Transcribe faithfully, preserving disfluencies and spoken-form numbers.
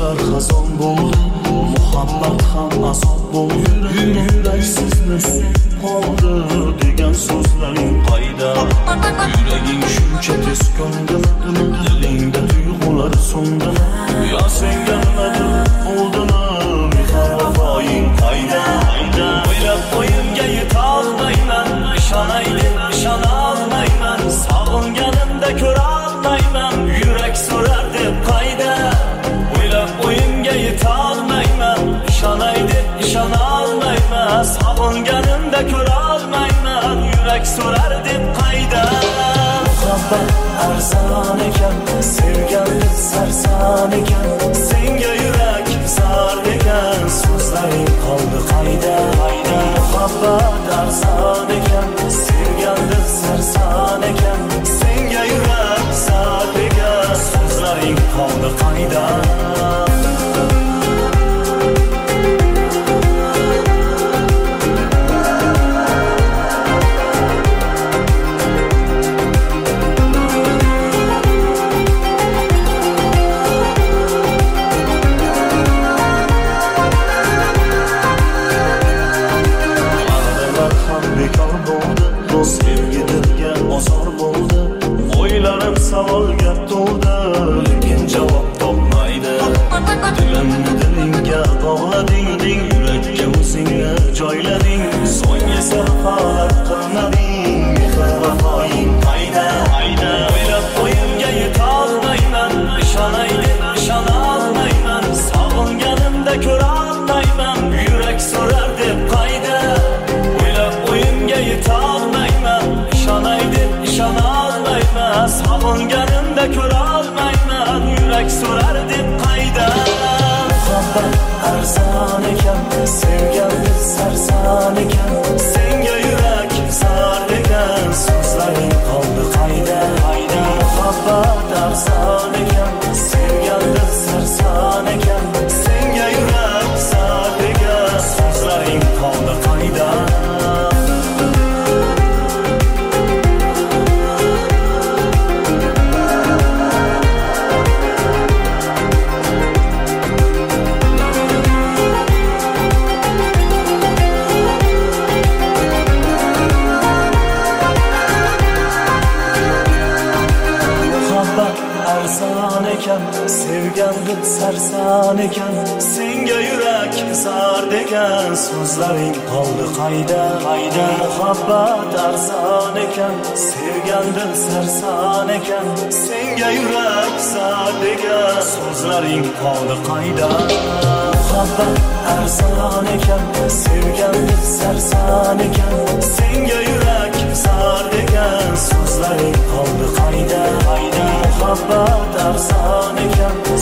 so'zlar xazon bo'ldi, muhabbat ham azob bo'ldi. Yurak sizni qoldi degan so'zlaring qayda? Yuraging shuncha tez ko'ndimi, dilingda tuyg'ular so'ndimi? Yo senga nimadir bo'ldimi, mehr vafoying qayda? O'ylab qo'yimga yetolmayman, ishonaylik ishona olmayman, sog'inganimda ko'ra olmayman, yurak so'rar deb qayda? O'ylab qo'yimga yetolmayman, ishonaylik ishona olmayman, sog'inganimda ko'ra olmayman, yurak so'rar deb qayda? Muhabbat arzon ekan, sevganlik sarson ekan, senga yurak zor degan so'zlaring qoldi qayda? Muhabbat arzon ekan, sevganlik sarson ekan, senga yurak zor degan so'zlaring qoldi qayda? Sevgidilga ozor bo'ldi, o'ylarim savolga to'ldi, lekin javob topmaydi. Dilimni dilingga bog'lading, yurakka o'zingni joylading, so'ng esa faol qilmading, mehr vafoying qayda? O'ylab qo'yimga yetolmayman, ishonaylik ishona olmayman, sog'inganimda ko'ra olmayman, yurak so'rar deb qayda? O'ylab qo'yimga yetolmayman, ishonaylik ishona olmayman, sog'inganimda ko'ra olmayman, yurak so'rar deb qayda? Muhabbat arzon ekan, sevganlik sarson ekan, senga yurak zor degan so'zlaring qoldi qayda? Muhabbat arzon ekan, sevganlik sarson ekan, senga yurak zor degan so'zlaring qoldi qayda? Arzon ekan, sevganlik sarson ekan, senga yurak zor degan so'zlaring qoldi qayda? Muhabbat arzon ekan, sevganlik sarson ekan, senga yurak zor degan so'zlaring qoldi qayda? Muhabbat arzon ekan, sevganlik sarson ekan, senga yurak zor degan so'zlaring qoldi qayda? Muhabbat arzon ekan,